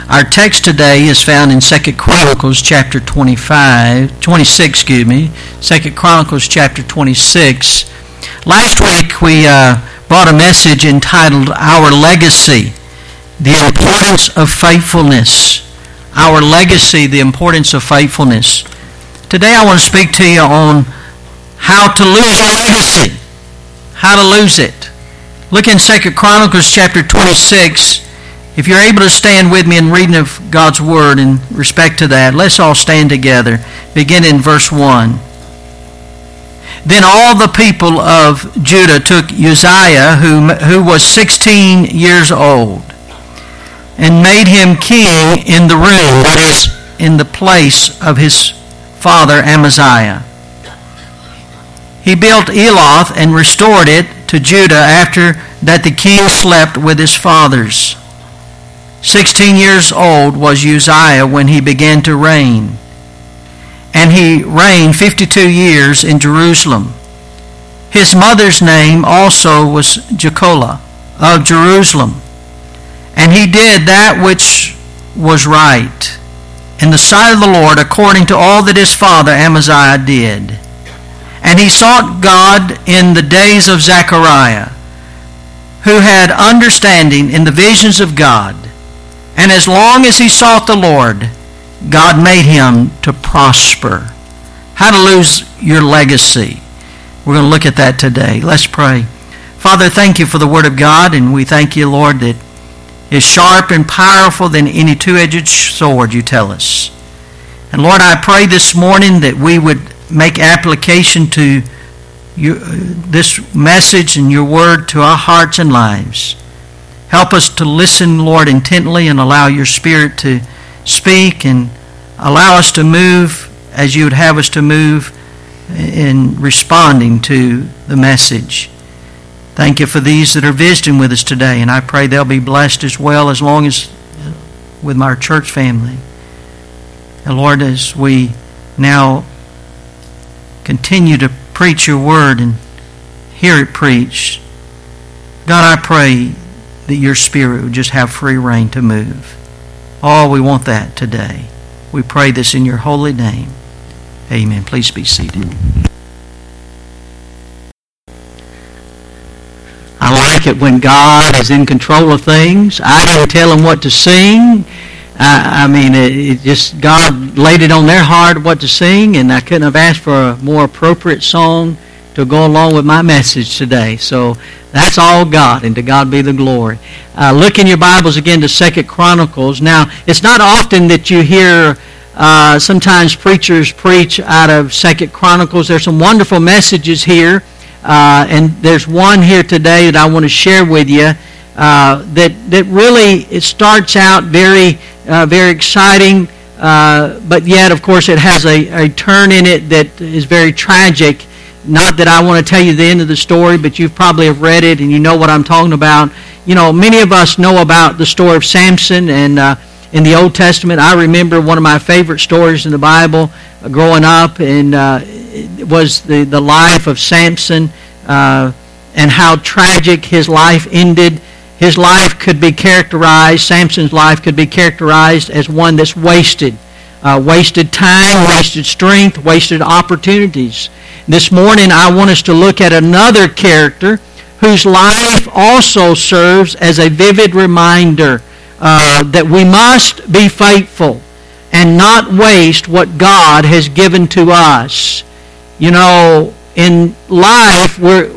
Our text today is found in 2 Chronicles chapter 26. 2 Chronicles chapter 26. Last week we brought a message entitled Our Legacy, the Importance of Faithfulness. Our Legacy, the Importance of Faithfulness. Today I want to speak to you on how to lose your legacy. How to lose it. Look in 2 Chronicles chapter 26. If you're able to stand with me in reading of God's Word in respect to that, let's all stand together. Begin in verse 1. Then all the people of Judah took Uzziah, who was 16 years old, and made him king in the room, that is, in the place of his father Amaziah. He built Eloth and restored it to Judah after that the king slept with his fathers. 16 years old was Uzziah when he began to reign, and he reigned 52 years in Jerusalem. His mother's name also was Jecholah of Jerusalem, and he did that which was right in the sight of the Lord according to all that his father Amaziah did. And he sought God in the days of Zechariah, who had understanding in the visions of God. And as long as he sought the Lord, God made him to prosper. How to lose your legacy. We're going to look at that today. Let's pray. Father, thank you for the Word of God, and we thank you, Lord, that is sharp and powerful than any two-edged sword, you tell us. And Lord, I pray this morning that we would make application to this message and your Word to our hearts and lives. Help us to listen, Lord, intently and allow your Spirit to speak and allow us to move as you would have us to move in responding to the message. Thank you for these that are visiting with us today, and I pray they'll be blessed as well as long as with our church family. And Lord, as we now continue to preach your word and hear it preached, God, I pray that your Spirit would just have free reign to move. Oh, we want that today. We pray this in your holy name. Amen. Please be seated. I like it when God is in control of things. I didn't tell him what to sing. It just God laid it on their heart what to sing, and I couldn't have asked for a more appropriate song to go along with my message today. So that's all God, and to God be the glory. Look in your Bibles again to 2 Chronicles. Now, it's not often that you hear sometimes preachers preach out of 2 Chronicles. There's some wonderful messages here, and there's one here today that I want to share with you that really it starts out very exciting, but yet, of course, it has a turn in it that is very tragic. Not that I want to tell you the end of the story, but you probably have read it and you know what I'm talking about. You know, many of us know about the story of Samson, and in the Old Testament, I remember one of my favorite stories in the Bible growing up, and it was the life of Samson and how tragic his life ended. His life could be characterized, Samson's life could be characterized as one that's wasted. Wasted time, wasted strength, wasted opportunities. This morning I want us to look at another character whose life also serves as a vivid reminder that we must be faithful and not waste what God has given to us. You know, in life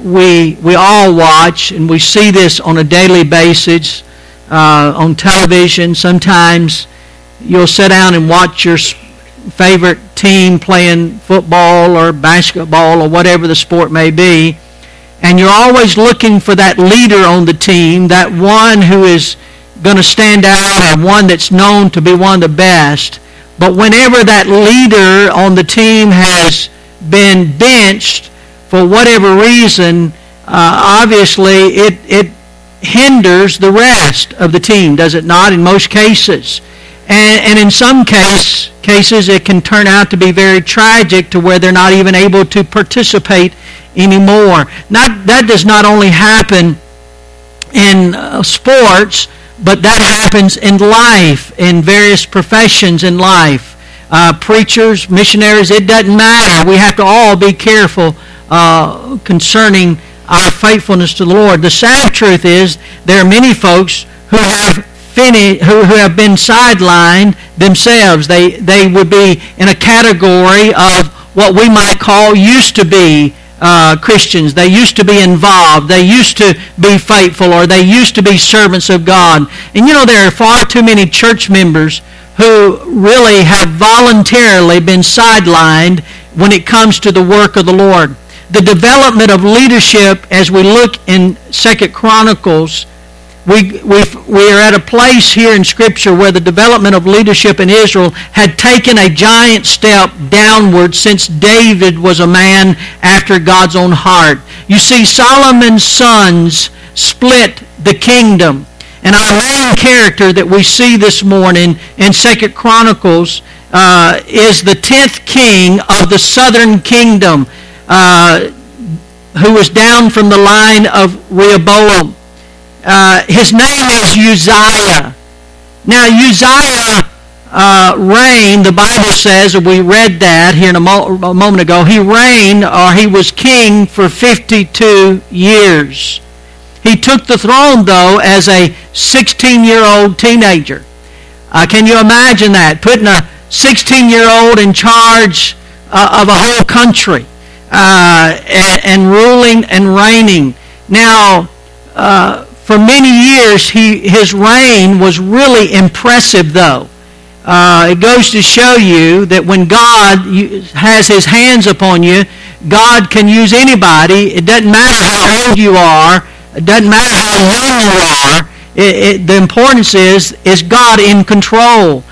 we all watch, and we see this on a daily basis on television. Sometimes you'll sit down and watch your favorite team playing football or basketball or whatever the sport may be, and you're always looking for that leader on the team, that one who is going to stand out and one that's known to be one of the best. But whenever that leader on the team has been benched for whatever reason, obviously it hinders the rest of the team, does it not, in most cases? And in some cases, it can turn out to be very tragic to where they're not even able to participate anymore. That does not only happen in sports, But that happens in life, in various professions in life. Preachers, missionaries, it doesn't matter. We have to all be careful concerning our faithfulness to the Lord. The sad truth is there are many folks who have been sidelined themselves. They would be in a category of what we might call used to be Christians. They used to be involved. They used to be faithful, or they used to be servants of God. And you know, there are far too many church members who really have voluntarily been sidelined when it comes to the work of the Lord. The development of leadership, as we look in 2 Chronicles, we are at a place here in Scripture where the development of leadership in Israel had taken a giant step downward since David was a man after God's own heart. You see, Solomon's sons split the kingdom. And our main character that we see this morning in 2 Chronicles is the 10th king of the southern kingdom, who was down from the line of Rehoboam. His name is Uzziah. Now, Uzziah reigned, the Bible says, and we read that here a moment ago, he reigned, or he was king for 52 years. He took the throne, though, as a 16-year-old teenager. Can you imagine that? Putting a 16-year-old in charge of a whole country and ruling and reigning. Now, for many years, his reign was really impressive, though. It goes to show you that when God has His hands upon you, God can use anybody. It doesn't matter how old you are. It doesn't matter how young you are. The importance is God in control.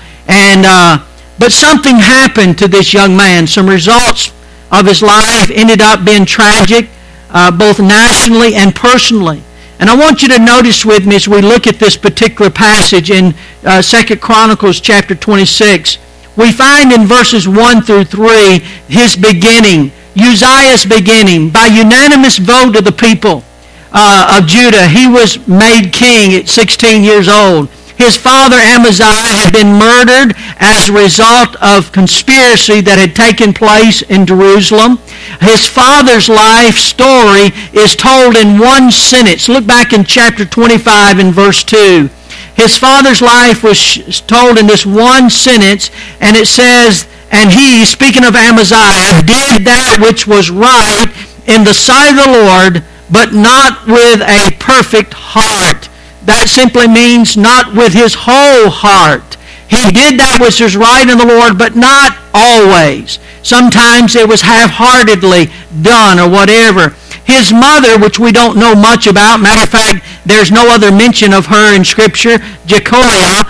But something happened to this young man. Some results of his life ended up being tragic, both nationally and personally. And I want you to notice with me as we look at this particular passage in 2 Chronicles chapter 26. We find in verses 1 through 3 his beginning, Uzziah's beginning. By unanimous vote of the people of Judah, he was made king at 16 years old. His father Amaziah had been murdered as a result of conspiracy that had taken place in Jerusalem. His father's life story is told in one sentence. Look back in chapter 25 and verse 2. His father's life was told in this one sentence, and it says, "And he," speaking of Amaziah, "did that which was right in the sight of the Lord, but not with a perfect heart." That simply means not with his whole heart. He did that which was right in the Lord, but not always. Sometimes it was half-heartedly done or whatever. His mother, which we don't know much about, matter of fact, there's no other mention of her in Scripture, Jecoliah,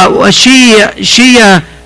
she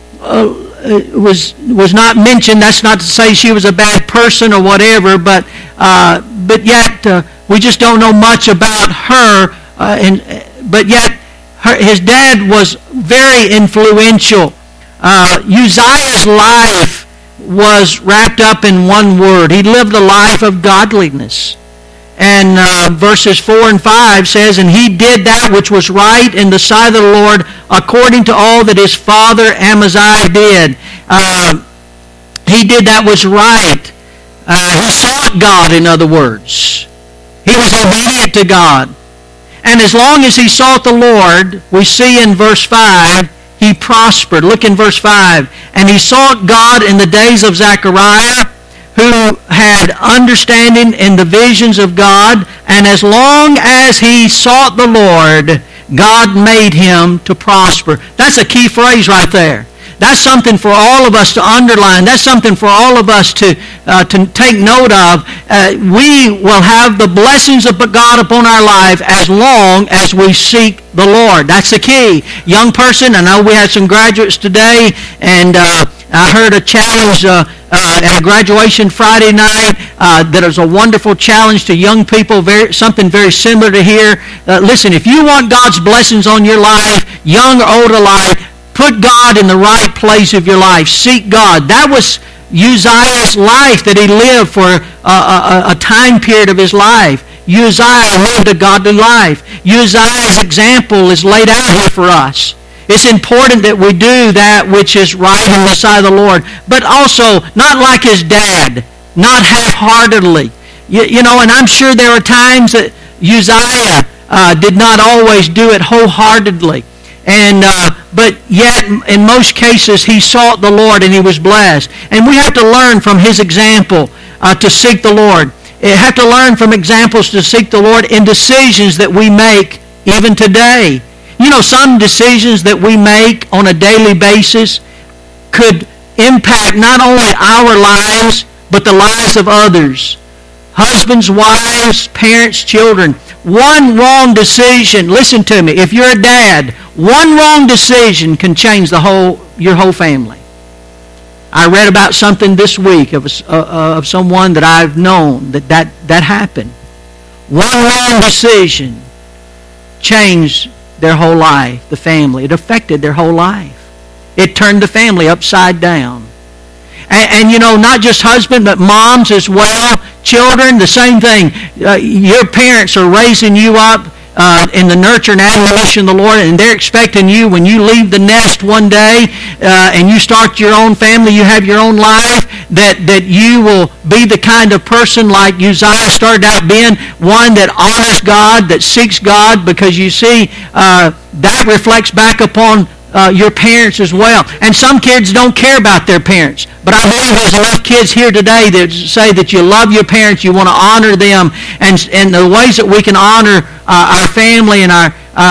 was not mentioned. That's not to say she was a bad person or whatever, but yet we just don't know much about her. But yet his dad was very influential. Uzziah's life was wrapped up in one word. He lived a life of godliness. And verses 4 and 5 says, "And he did that which was right in the sight of the Lord, according to all that his father Amaziah did." He did that which was right. He sought God, in other words. He was obedient to God. And as long as he sought the Lord, we see in verse 5, he prospered. Look in verse 5. "And he sought God in the days of Zechariah, who had understanding in the visions of God. And as long as he sought the Lord, God made him to prosper." That's a key phrase right there. That's something for all of us to underline. That's something for all of us to take note of. We will have the blessings of God upon our life as long as we seek the Lord. That's the key. Young person, I know we had some graduates today, and I heard a challenge at a graduation Friday night that is a wonderful challenge to young people, something very similar to here. Listen, if you want God's blessings on your life, young or old alike, put God in the right place of your life. Seek God. That was Uzziah's life that he lived for a time period of his life. Uzziah lived a godly life. Uzziah's example is laid out here for us. It's important that we do that which is right in the sight of the Lord, but also not like his dad, not half-heartedly. You know, and I'm sure there are times that Uzziah did not always do it wholeheartedly. But yet, in most cases, he sought the Lord and he was blessed. And we have to learn from his example to seek the Lord. We have to learn from examples to seek the Lord in decisions that we make even today. You know, some decisions that we make on a daily basis could impact not only our lives, but the lives of others. Husbands, wives, parents, children. One wrong decision, listen to me, if you're a dad, one wrong decision can change your whole family. I read about something this week of someone that I've known that happened. One wrong decision changed their whole life, the family. It affected their whole life. It turned the family upside down. And you know, not just husband, but moms as well. Children, the same thing. Your parents are raising you up in the nurture and admonition of the Lord, and they're expecting you when you leave the nest one day and you start your own family, you have your own life, that you will be the kind of person like Uzziah started out being, one that honors God, that seeks God, because you see that reflects back upon your parents as well. And some kids don't care about their parents. But I believe there's enough kids here today that say that you love your parents, you want to honor them. And the ways that we can honor our family and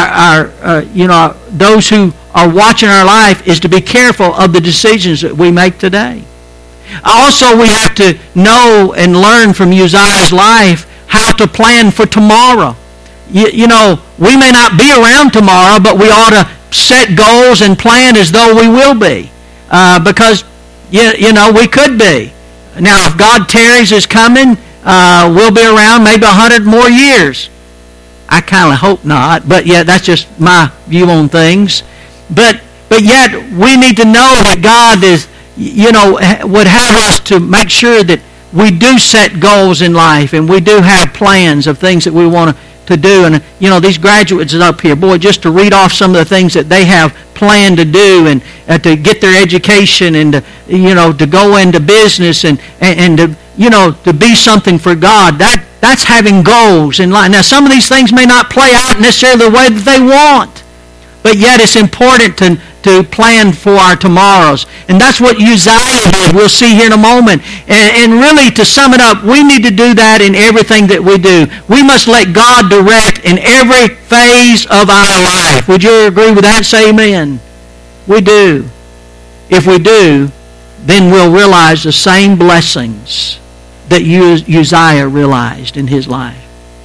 our those who are watching our life is to be careful of the decisions that we make today. Also, we have to know and learn from Uzziah's life how to plan for tomorrow. You know, we may not be around tomorrow, but we ought to set goals and plan as though we will be, because you know, we could be. Now, if God tarries is coming, we'll be around maybe 100 more years. I kind of hope not, but yeah, that's just my view on things. But yet we need to know that God is, you know, would have us to make sure that we do set goals in life and we do have plans of things that we want to do. And you know, these graduates up here, boy, just to read off some of the things that they have planned to do, and to get their education, and to, you know, to go into business, and to, you know, to be something for God. That's having goals in life. Now, some of these things may not play out necessarily the way that they want, but yet it's important to plan for our tomorrows. And that's what Uzziah did. We'll see here in a moment. And really, to sum it up, we need to do that in everything that we do. We must let God direct in every phase of our life. Would you agree with that? Say amen. We do. If we do, then we'll realize the same blessings that Uzziah realized in his life.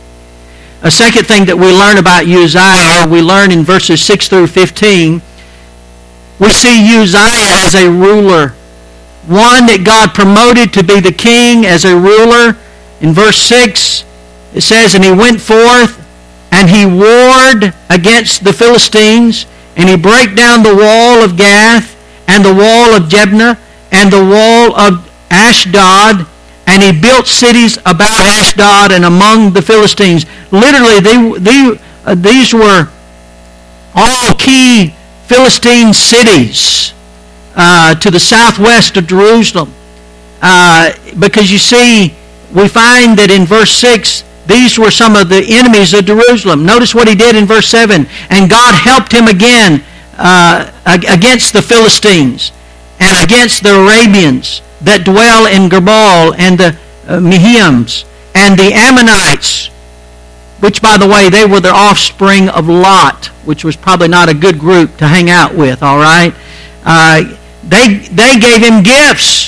A second thing that we learn about Uzziah, we learn in verses 6 through 15, we see Uzziah as a ruler, one that God promoted to be the king as a ruler. In verse 6, it says, "And he went forth, and he warred against the Philistines, and he brake down the wall of Gath, and the wall of Jebna, and the wall of Ashdod, and he built cities about Ashdod and among the Philistines." Literally, these were all key Philistine cities to the southwest of Jerusalem. Because you see, we find that in verse 6, these were some of the enemies of Jerusalem. Notice what he did in verse 7. "And God helped him again against the Philistines and against the Arabians that dwell in Gabal, and the Mehims, and the Ammonites," which, by the way, they were the offspring of Lot, which was probably not a good group to hang out with, all right? They gave him gifts.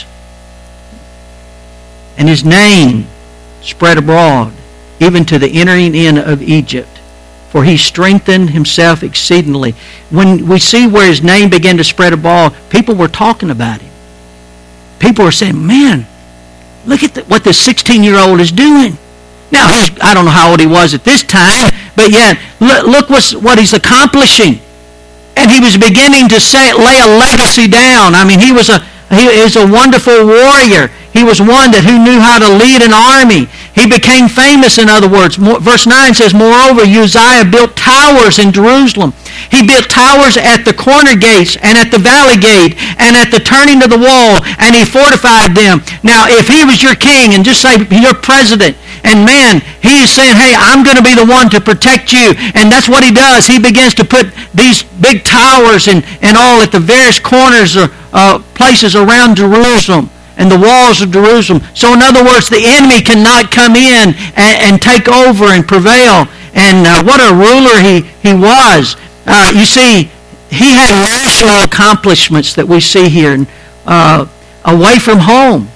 And his name spread abroad, even to the entering in of Egypt. For he strengthened himself exceedingly. When we see where his name began to spread abroad, people were talking about him. People were saying, "Man, look at what this 16-year-old is doing." Now, I don't know how old he was at this time, but yet, look what he's accomplishing. And he was beginning to lay a legacy down. I mean, he was a wonderful warrior. He was one who knew how to lead an army. He became famous, in other words. Verse 9 says, moreover, Uzziah built towers in Jerusalem. He built towers at the corner gates and at the valley gate and at the turning of the wall, and he fortified them. Now, if he was your king, and just say your president, and man, he is saying, hey, I'm going to be the one to protect you. And that's what he does. He begins to put these big towers and all at the various corners or places around Jerusalem and the walls of Jerusalem. So in other words, the enemy cannot come in and take over and prevail. And what a ruler he was. You see, he had national accomplishments that we see here. Away from home,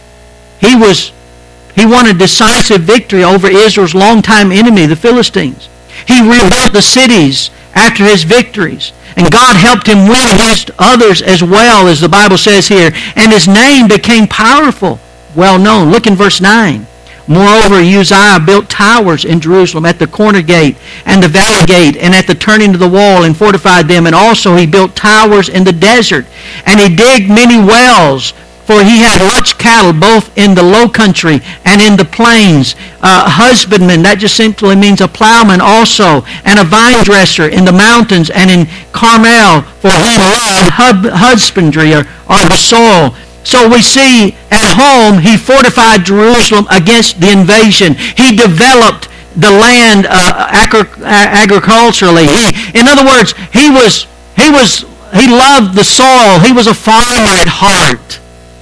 he won a decisive victory over Israel's longtime enemy, the Philistines. He rebuilt the cities after his victories. And God helped him win against others as well, as the Bible says here. And his name became powerful, well known. Look in verse 9. Moreover, Uzziah built towers in Jerusalem at the corner gate and the valley gate and at the turning of the wall and fortified them. And also he built towers in the desert. And he digged many wells, for he had much cattle both in the low country and in the plains. Husbandman, that just simply means a plowman also, and a vine dresser in the mountains and in Carmel, for he loved husbandry or the soil. So we see at home he fortified Jerusalem against the invasion. He developed the land agriculturally. In other words, he loved the soil. He was a farmer at heart.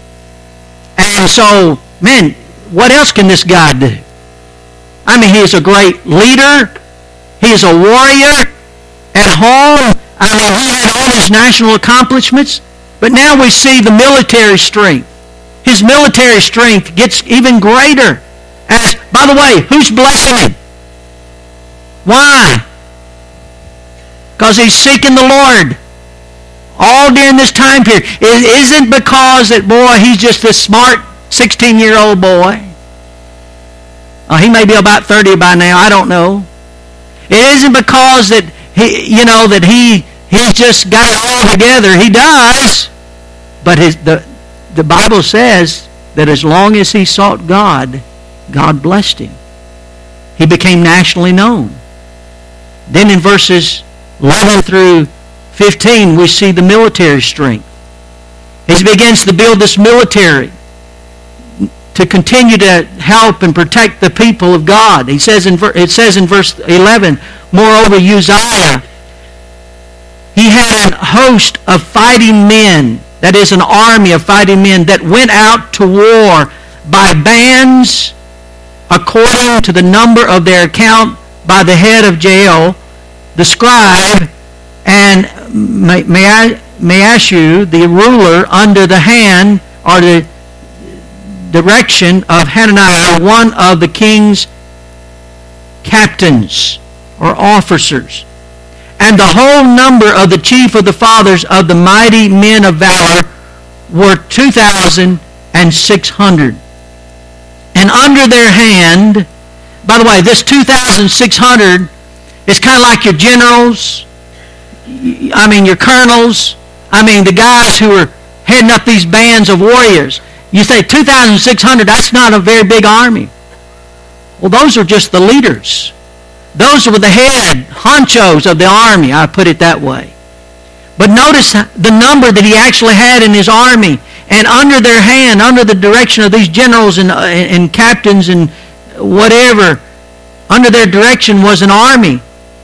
And so, man, what else can this guy do? I mean, he is a great leader. He is a warrior at home. I mean, he had all his national accomplishments. But now we see the military strength. His military strength gets even greater. As, by the way, who's blessing him? Why? Because he's seeking the Lord. All during this time period. It isn't because that, boy, he's just this smart 16-year-old boy. He may be about 30 by now. I don't know. It isn't because that he's just got it all together. He does. But the Bible says that as long as he sought God, God blessed him. He became nationally known. Then in verses 11 through 15, we see the military strength. He begins to build this military to continue to help and protect the people of God. It says in verse 11, moreover, Uzziah, he had a host of fighting men, that is an army of fighting men, that went out to war by bands according to the number of their account by the head of Jael, the scribe, and Maashu, the ruler, under the hand or the direction of Hananiah, one of the king's captains or officers. And the whole number of the chief of the fathers of the mighty men of valor were 2,600. And under their hand, by the way, this 2,600 is kind of like your generals, your colonels, the guys who are heading up these bands of warriors. You say 2,600, that's not a very big army. Well, those are just the leaders. Those were the head honchos of the army, I put it that way. But notice the number that he actually had in his army. And under their hand, under the direction of these generals and captains and whatever, under their direction was an army.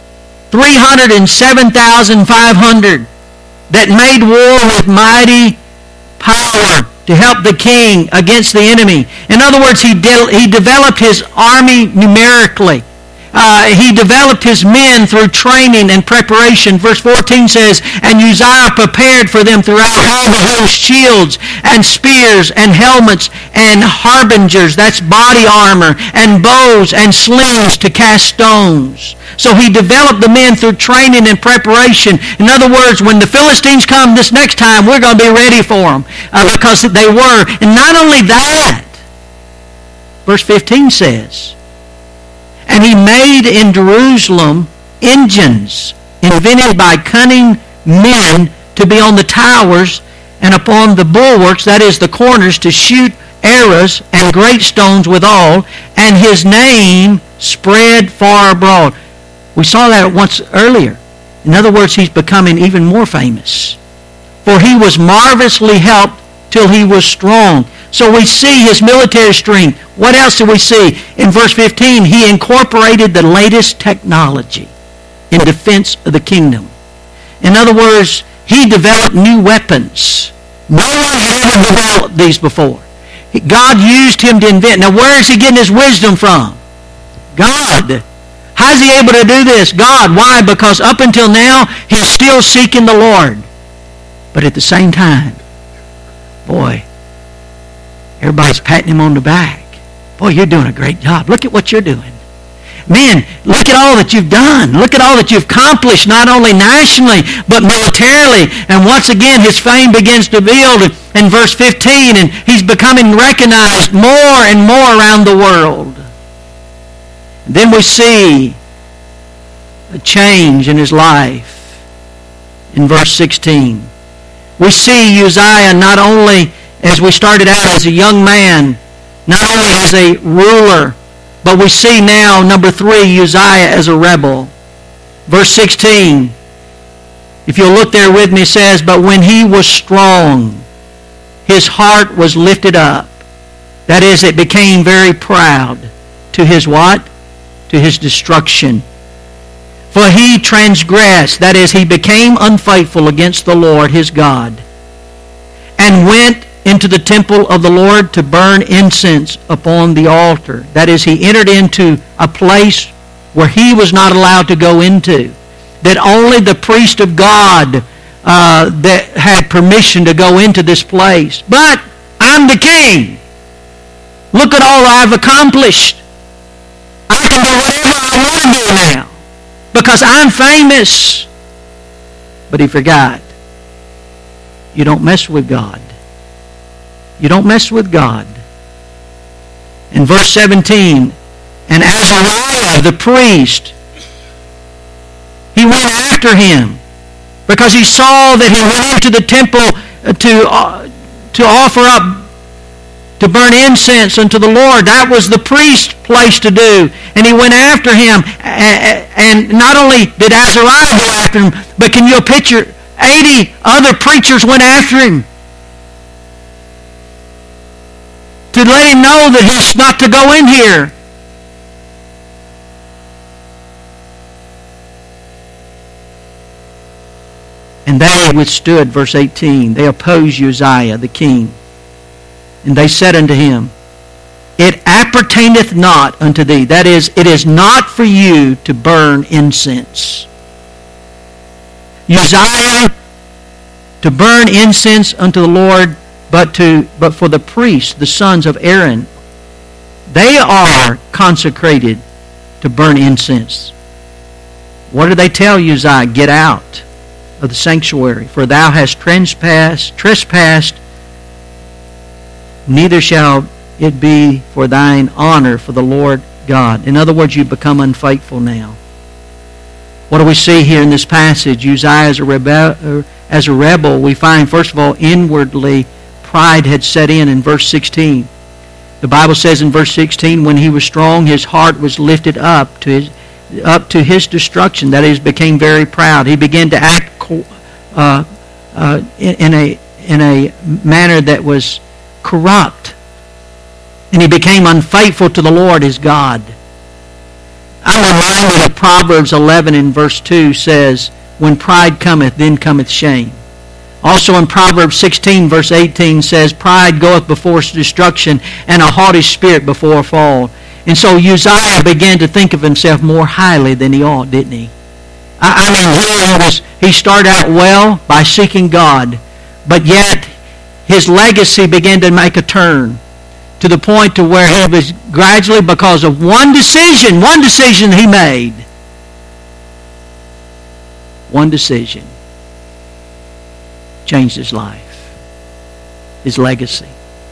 307,500 that made war with mighty power to help the king against the enemy. In other words, he developed his army numerically. He developed his men through training and preparation. Verse 14 says, and Uzziah prepared for them throughout all the host shields and spears and helmets and harbingers, that's body armor, and bows and slings to cast stones. So he developed the men through training and preparation. In other words, when the Philistines come this next time, we're going to be ready for them because they were. And not only that, verse 15 says, and he made in Jerusalem engines invented by cunning men to be on the towers and upon the bulwarks, that is the corners, to shoot arrows, and great stones withal, and his name spread far abroad. We saw that once earlier. In other words, he's becoming even more famous. For he was marvelously helped till he was strong. So we see his military strength. What else do we see? In verse 15, he incorporated the latest technology in defense of the kingdom. In other words, he developed new weapons. No one had ever developed these before. God used him to invent. Now, where is he getting his wisdom from? God. How is he able to do this? God. Why? Because up until now, he's still seeking the Lord. But at the same time, boy, everybody's patting him on the back. Boy, you're doing a great job. Look at what you're doing. Man, look at all that you've done. Look at all that you've accomplished, not only nationally, but militarily. And once again, his fame begins to build in verse 15, and he's becoming recognized more and more around the world. And then we see a change in his life in verse 16. We see Uzziah not only, as we started out, as a young man, not only as a ruler, but we see now, number 3, Uzziah as a rebel. Verse 16, if you'll look there with me, it says, but when he was strong, his heart was lifted up. That is, it became very proud. To his what? To his destruction. For he transgressed, that is, he became unfaithful against the Lord his God, and went into the temple of the Lord to burn incense upon the altar. That is, he entered into a place where he was not allowed to go into, that only the priest of God that had permission to go into this place. But I'm the king. Look at all I've accomplished. I can do whatever I want to do now because I'm famous. But he forgot. You don't mess with God. You don't mess with God. In verse 17, and Azariah the priest, he went after him because he saw that he went into the temple to offer up, to burn incense unto the Lord. That was the priest's place to do. And he went after him. And not only did Azariah go after him, but can you picture 80 other preachers went after him to let him know that he's not to go in here. And they withstood, verse 18. They opposed Uzziah the king. And they said unto him, it appertaineth not unto thee. That is, it is not for you to burn incense. Uzziah to burn incense unto the Lord, but for the priests, the sons of Aaron, they are consecrated to burn incense. What do they tell Uzziah? Get out of the sanctuary, for thou hast trespassed, neither shall it be for thine honor for the Lord God. In other words, you become unfaithful now. What do we see here in this passage? Uzziah as a rebel, we find, first of all, inwardly, pride had set in verse 16. The Bible says in verse 16, when he was strong, his heart was lifted up to his destruction. That is, became very proud. He began to act in a manner that was corrupt. And he became unfaithful to the Lord his God. I'm reminded of Proverbs 11 in verse 2 says, when pride cometh, then cometh shame. Also in Proverbs 16 verse 18 says, pride goeth before destruction, and a haughty spirit before a fall. And so Uzziah began to think of himself more highly than he ought, didn't he? I mean, he started out well by seeking God, but yet his legacy began to make a turn to the point to where he was gradually, because of one decision he made, one decision changed his life, his legacy.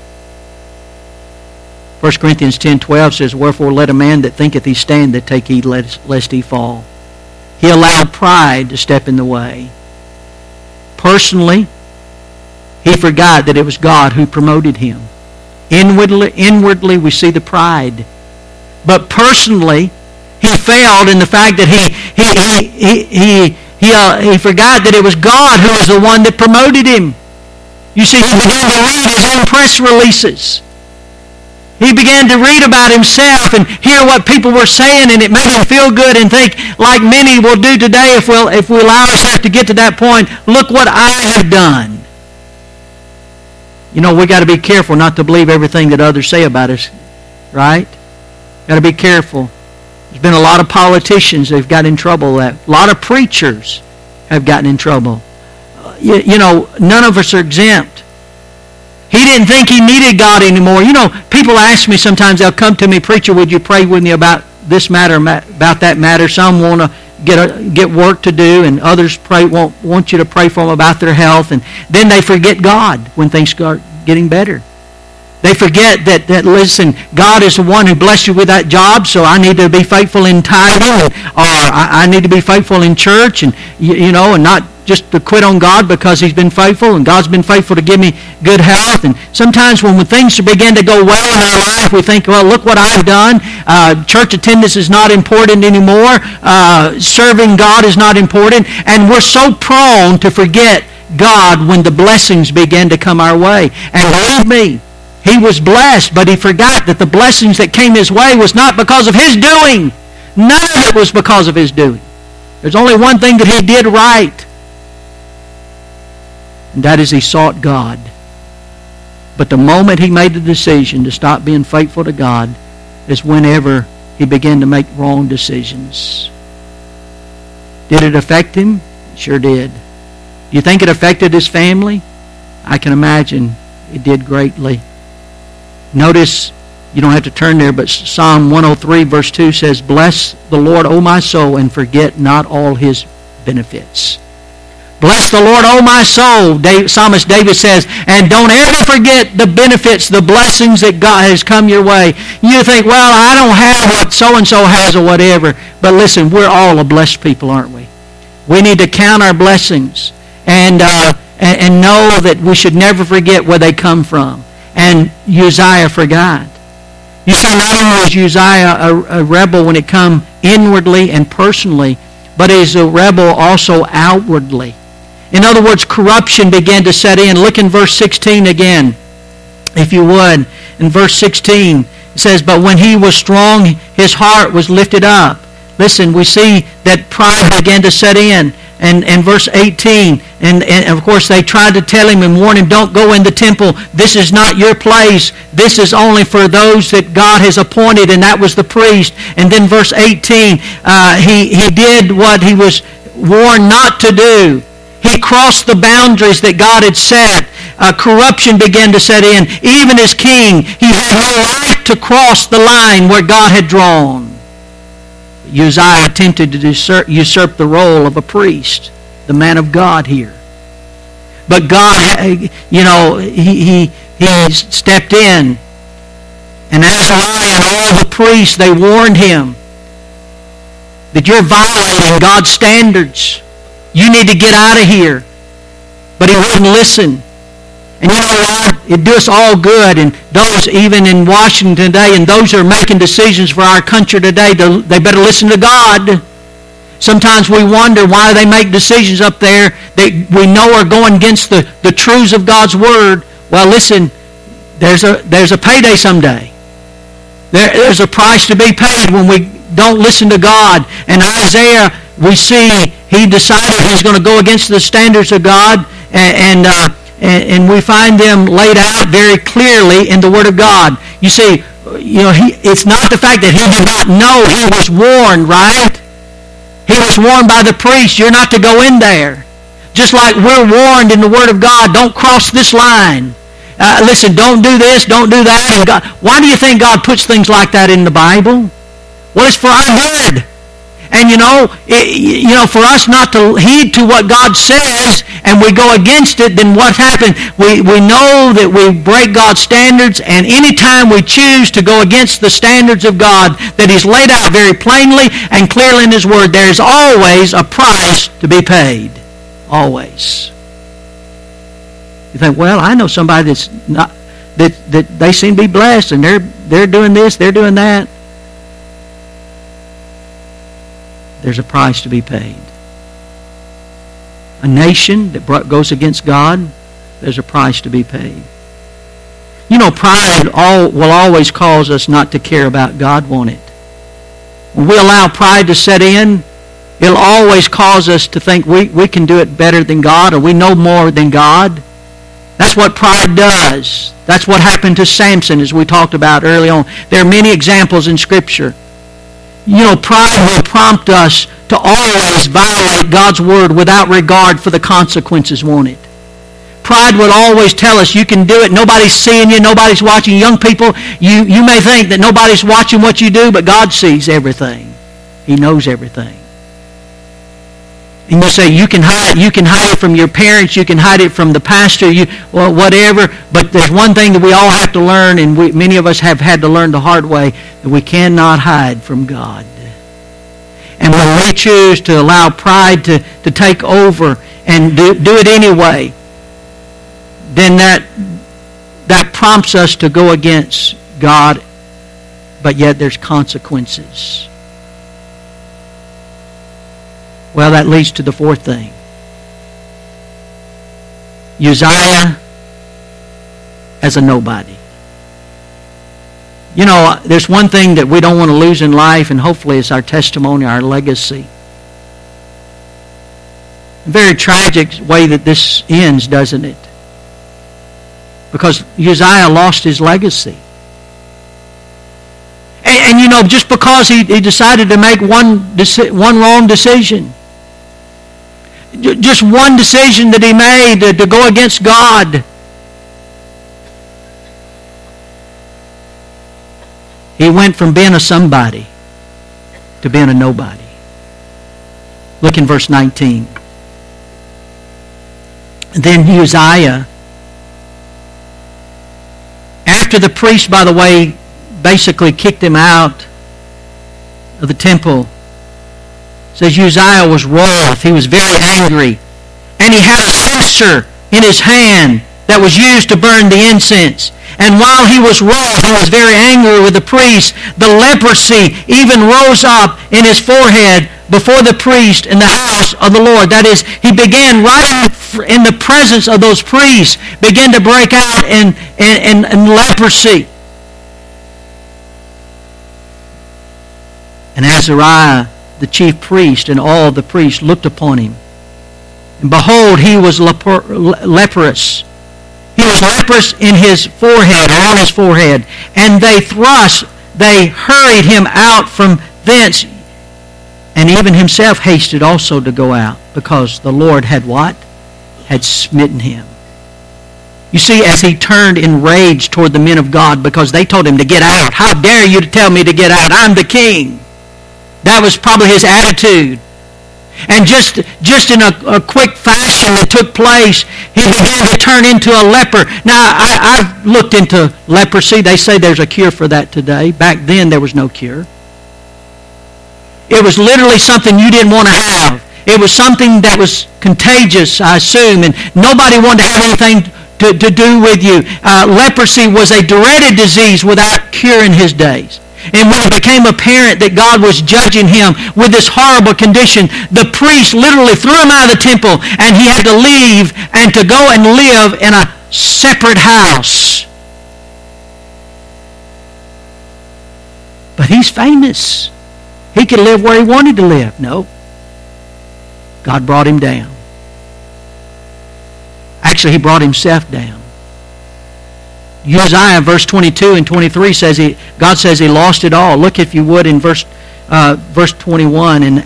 1 Corinthians 10:12 says, wherefore let a man that thinketh he standeth take heed lest he fall. He allowed pride to step in the way. Personally, he forgot that it was God who promoted him. Inwardly we see the pride. But personally, he failed in the fact that he forgot that it was God who was the one that promoted him. You see, he began to read his own press releases. He began to read about himself and hear what people were saying, and it made him feel good and think, like many will do today if we allow ourselves to get to that point, look what I have done. You know, we got to be careful not to believe everything that others say about us, right? Got to be careful. There's been a lot of politicians that have got in trouble. A lot of preachers have gotten in trouble. You know, none of us are exempt. He didn't think he needed God anymore. You know, people ask me sometimes, they'll come to me, preacher, would you pray with me about this matter, about that matter? Some want to get work to do, and others want you to pray for them about their health. And then they forget God when things start getting better. They forget that listen, God is the one who blessed you with that job, so I need to be faithful in tithing, or I need to be faithful in church, and you know, and not just to quit on God because He's been faithful, and God's been faithful to give me good health. And sometimes when things begin to go well in our life, we think, well, look what I've done. Church attendance is not important anymore. Serving God is not important. And we're so prone to forget God when the blessings begin to come our way. And believe me, he was blessed, but he forgot that the blessings that came his way was not because of his doing. None of it was because of his doing. There's only one thing that he did right, and that is he sought God. But the moment he made the decision to stop being faithful to God is whenever he began to make wrong decisions. Did it affect him? It sure did. Do you think it affected his family? I can imagine it did greatly. Notice, you don't have to turn there, but Psalm 103 verse 2 says, "Bless the Lord, O my soul, and forget not all His benefits." Bless the Lord, O my soul, Psalmist David says, and don't ever forget the benefits, the blessings that God has come your way. You think, well, I don't have what so-and-so has or whatever. But listen, we're all a blessed people, aren't we? We need to count our blessings and know that we should never forget where they come from. And Uzziah forgot. You see, not only was Uzziah a rebel when it come inwardly and personally, but he's a rebel also outwardly. In other words, corruption began to set in. Look in verse 16 again, if you would. In verse 16, it says, "But when he was strong, his heart was lifted up." Listen, we see that pride began to set in. And verse 18, and of course they tried to tell him and warn him, don't go in the temple. This is not your place. This is only for those that God has appointed, and that was the priest. And then verse 18, he did what he was warned not to do. He crossed the boundaries that God had set. Corruption began to set in. Even as king, he had no right to cross the line where God had drawn. Uzziah attempted to usurp the role of a priest, the man of God here. But God, you know, he stepped in. And Azariah and all the priests, they warned him that you're violating God's standards. You need to get out of here. But he wouldn't listen. And you know what? It do us all good. And those even in Washington today, and those who are making decisions for our country today, they better listen to God. Sometimes we wonder why they make decisions up there that we know are going against the truths of God's Word. Well, listen, there's a payday someday. There's a price to be paid when we don't listen to God. And Isaiah, we see, he decided he's going to go against the standards of God, and we find them laid out very clearly in the Word of God. You see, it's not the fact that he did not know. He was warned, right? He was warned by the priest, you're not to go in there. Just like we're warned in the Word of God, don't cross this line. Listen, don't do this, don't do that. And God, why do you think God puts things like that in the Bible? Well, it's for our good. And for us not to heed to what God says and we go against it, then what happens? We know that we break God's standards, and anytime we choose to go against the standards of God that He's laid out very plainly and clearly in His Word, there is always a price to be paid. Always. You think, well, I know somebody that's that they seem to be blessed, and they're doing this, they're doing that. There's a price to be paid. A nation that goes against God, there's a price to be paid. You know, pride will always cause us not to care about God, won't it? When we allow pride to set in, it'll always cause us to think we can do it better than God, or we know more than God. That's what pride does. That's what happened to Samson, as we talked about early on. There are many examples in Scripture. You know, pride will prompt us to always violate God's Word without regard for the consequences, won't it? Pride would always tell us you can do it. Nobody's seeing you. Nobody's watching. Young people, you may think that nobody's watching what you do, but God sees everything. He knows everything. And you say you can hide it from your parents, you can hide it from the pastor, whatever. But there's one thing that we all have to learn, and many of us have had to learn the hard way, that we cannot hide from God. And when we choose to allow pride to take over and do it anyway, then that prompts us to go against God, but yet there's consequences. Well, that leads to the fourth thing. Uzziah as a nobody. You know, there's one thing that we don't want to lose in life, and hopefully it's our testimony, our legacy. A very tragic way that this ends, doesn't it? Because Uzziah lost his legacy. And you know, just because he decided to make one wrong decision, just one decision that he made to go against God, he went from being a somebody to being a nobody. Look in verse 19. Then Uzziah, after the priest, by the way, basically kicked him out of the temple, says Uzziah was wroth. He was very angry. And he had a censer in his hand that was used to burn the incense. And while he was wroth, he was very angry with the priest. The leprosy even rose up in his forehead before the priest in the house of the Lord. That is, he began right in the presence of those priests, began to break out in leprosy. And Azariah, the chief priest, and all the priests looked upon him. And behold, he was leprous. He was leprous in his forehead, or on his forehead. And they hurried him out from thence. And even himself hasted also to go out, because the Lord had what? Had smitten him. You see, as he turned in rage toward the men of God, because they told him to get out. How dare you to tell me to get out? I'm the king. That was probably his attitude. And just in a quick fashion that took place, he began to turn into a leper. Now, I've looked into leprosy. They say there's a cure for that today. Back then, there was no cure. It was literally something you didn't want to have. It was something that was contagious, I assume, and nobody wanted to have anything to do with you. Leprosy was a dreaded disease without cure in his days. And when it became apparent that God was judging him with this horrible condition, the priest literally threw him out of the temple, and he had to leave and to go and live in a separate house. But he's famous. He could live where he wanted to live. No. God brought him down. Actually, he brought himself down. Uzziah, verse 22 and 23 says God says he lost it all. Look, if you would, in verse 21. And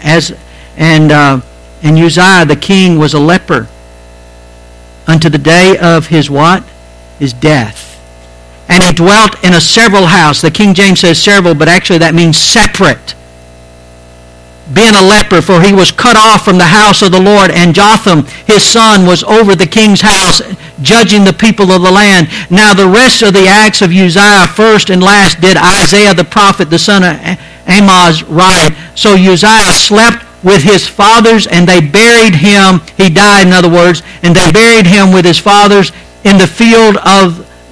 Uzziah the king was a leper unto the day of his what? His death. And he dwelt in a several house. The King James says several, but actually that means separate. Being a leper, for he was cut off from the house of the Lord, and Jotham, his son, was over the king's house, judging the people of the land. Now the rest of the acts of Uzziah, first and last, did Isaiah the prophet, the son of Amoz, write. So Uzziah slept with his fathers, and they buried him. He died, in other words, and they buried him with his fathers in the field of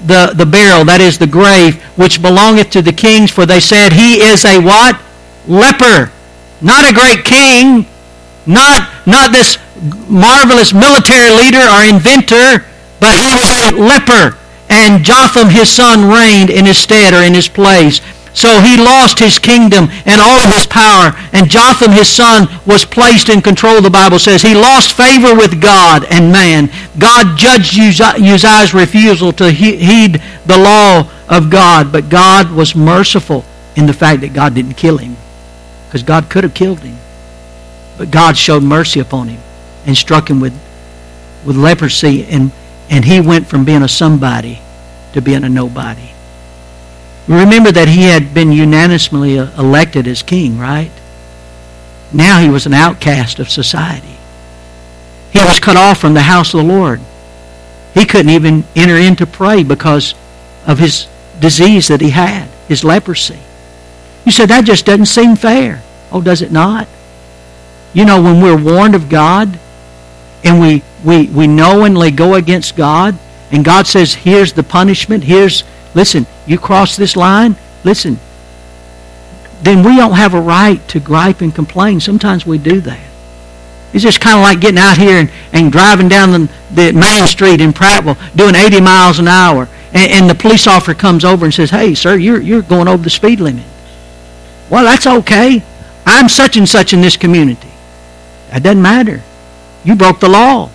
the barrel, that is the grave, which belongeth to the kings, for they said, He is a what? Leper. Not a great king, not this marvelous military leader or inventor, but he was a leper. And Jotham his son reigned in his stead, or in his place. So he lost his kingdom and all of his power. And Jotham his son was placed in control, the Bible says. He lost favor with God and man. God judged Uzziah's refusal to heed the law of God. But God was merciful in the fact that God didn't kill him. Because God could have killed him. But God showed mercy upon him and struck him with leprosy. And he went from being a somebody to being a nobody. Remember that he had been unanimously elected as king, right? Now he was an outcast of society. He was cut off from the house of the Lord. He couldn't even enter in to pray because of his disease that he had, his leprosy. You said, that just doesn't seem fair. Oh, does it not? You know, when we're warned of God and we knowingly go against God, and God says, here's the punishment, listen, you cross this line, listen, then we don't have a right to gripe and complain. Sometimes we do that. It's just kind of like getting out here and driving down the main street in Prattville doing 80 miles an hour, and the police officer comes over and says, hey, sir, you're going over the speed limit. Well, that's okay. I'm such and such in this community. That doesn't matter. You broke the law.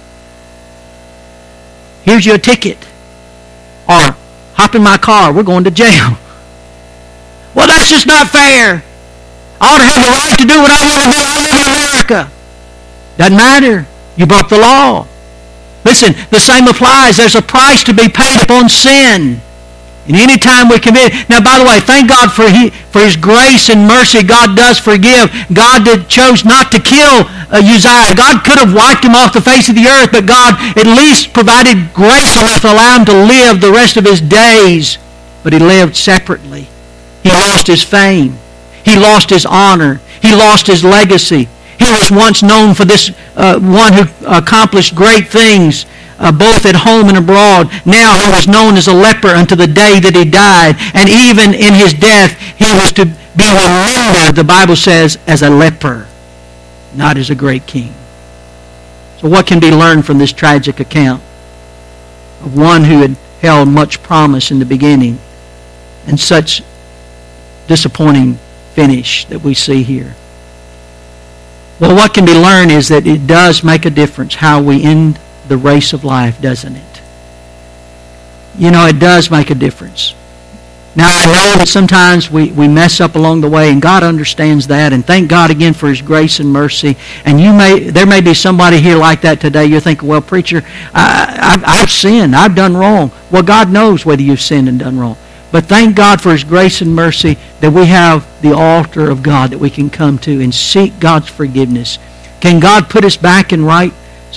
Here's your ticket. Or hop in my car. We're going to jail. Well, that's just not fair. I ought to have the right to do what I want to do. I live in America. Doesn't matter. You broke the law. Listen, the same applies. There's a price to be paid upon sin. And any time we commit... Now, by the way, thank God for His grace and mercy. God does forgive. God chose not to kill Uzziah. God could have wiped him off the face of the earth, but God at least provided grace enough to allow him to live the rest of his days. But he lived separately. He lost his fame. He lost his honor. He lost his legacy. He was once known for this one who accomplished great things, both at home and abroad. Now he was known as a leper unto the day that he died. And even in his death, he was to be remembered, the Bible says, as a leper, not as a great king. So what can be learned from this tragic account of one who had held much promise in the beginning and such disappointing finish that we see here? Well, what can be learned is that it does make a difference how we end the race of life, doesn't it? You know, it does make a difference. Now, I know that sometimes we mess up along the way, and God understands that, and thank God again for His grace and mercy. And there may be somebody here like that today. You're thinking, well, preacher, I've sinned. I've done wrong. Well, God knows whether you've sinned and done wrong. But thank God for His grace and mercy that we have the altar of God that we can come to and seek God's forgiveness. Can God put us back in right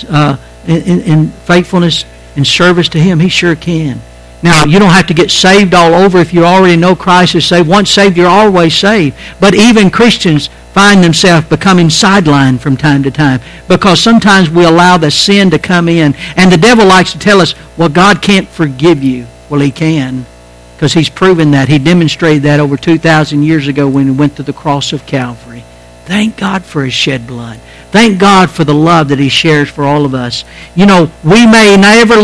in faithfulness and service to Him? He sure can. Now, you don't have to get saved all over if you already know Christ is saved. Once saved, you're always saved. But even Christians find themselves becoming sidelined from time to time because sometimes we allow the sin to come in. And the devil likes to tell us, well, God can't forgive you. Well, He can, because He's proven that. He demonstrated that over 2,000 years ago when He went to the cross of Calvary. Thank God for His shed blood. Thank God for the love that He shares for all of us. You know, we may never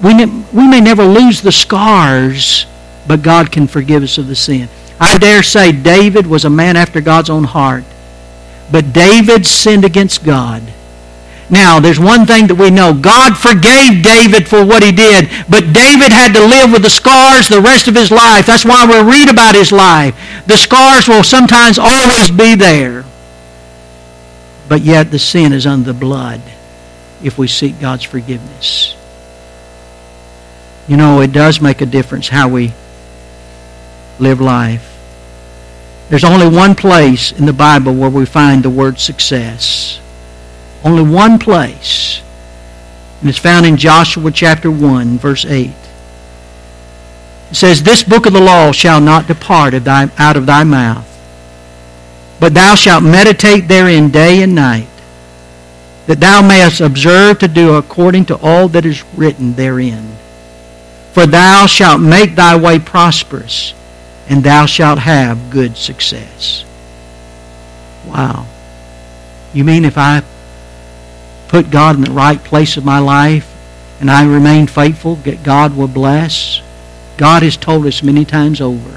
lose the scars, but God can forgive us of the sin. I dare say David was a man after God's own heart, but David sinned against God. Now, there's one thing that we know. God forgave David for what he did, but David had to live with the scars the rest of his life. That's why we read about his life. The scars will sometimes always be there. But yet the sin is under the blood if we seek God's forgiveness. You know, it does make a difference how we live life. There's only one place in the Bible where we find the word success. Only one place. And it's found in Joshua chapter 1, verse 8. It says, "This book of the law shall not depart out of thy mouth, but thou shalt meditate therein day and night, that thou mayest observe to do according to all that is written therein. For thou shalt make thy way prosperous, and thou shalt have good success. Wow. You mean if I put God in the right place of my life and I remain faithful, that God will bless? God has told us many times over,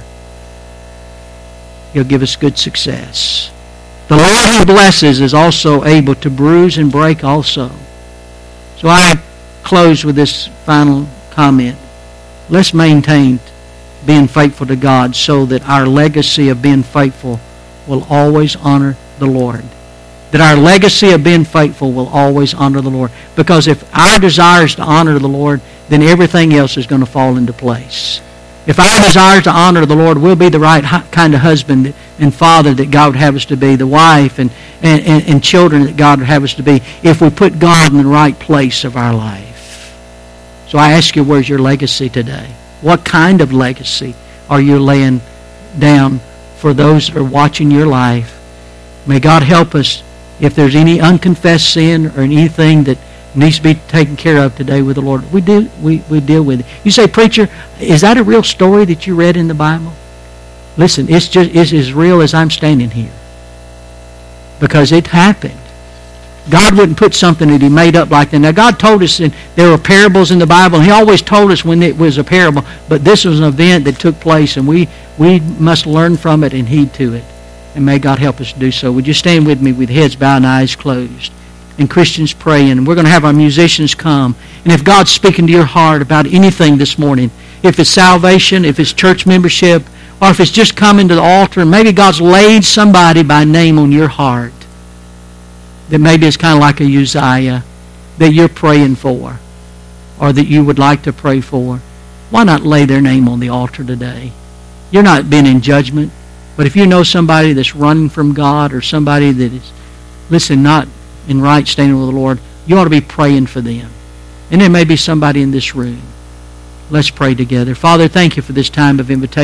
He'll give us good success. The Lord who blesses is also able to bruise and break also. So I close with this final comment. Let's maintain being faithful to God so that our legacy of being faithful will always honor the Lord. That our legacy of being faithful will always honor the Lord. Because if our desire is to honor the Lord, then everything else is going to fall into place. If our desire to honor the Lord, we'll be the right kind of husband and father that God would have us to be, the wife and children that God would have us to be, if we put God in the right place of our life. So I ask you, where's your legacy today? What kind of legacy are you laying down for those that are watching your life? May God help us if there's any unconfessed sin or anything that needs to be taken care of today with the Lord. We deal with it. You say, preacher, is that a real story that you read in the Bible? Listen, it's as real as I'm standing here. Because it happened. God wouldn't put something that He made up like that. Now, God told us there were parables in the Bible, and He always told us when it was a parable, but this was an event that took place, and we must learn from it and heed to it. And may God help us to do so. Would you stand with me with heads bowed and eyes closed? And Christians praying. We're going to have our musicians come. And if God's speaking to your heart about anything this morning, if it's salvation, if it's church membership, or if it's just coming to the altar, and maybe God's laid somebody by name on your heart, that maybe it's kind of like a Uzziah that you're praying for, or that you would like to pray for, why not lay their name on the altar today? You're not being in judgment, but if you know somebody that's running from God, or somebody that is, listen, not in right standing with the Lord, you ought to be praying for them. And there may be somebody in this room. Let's pray together. Father, thank you for this time of invitation.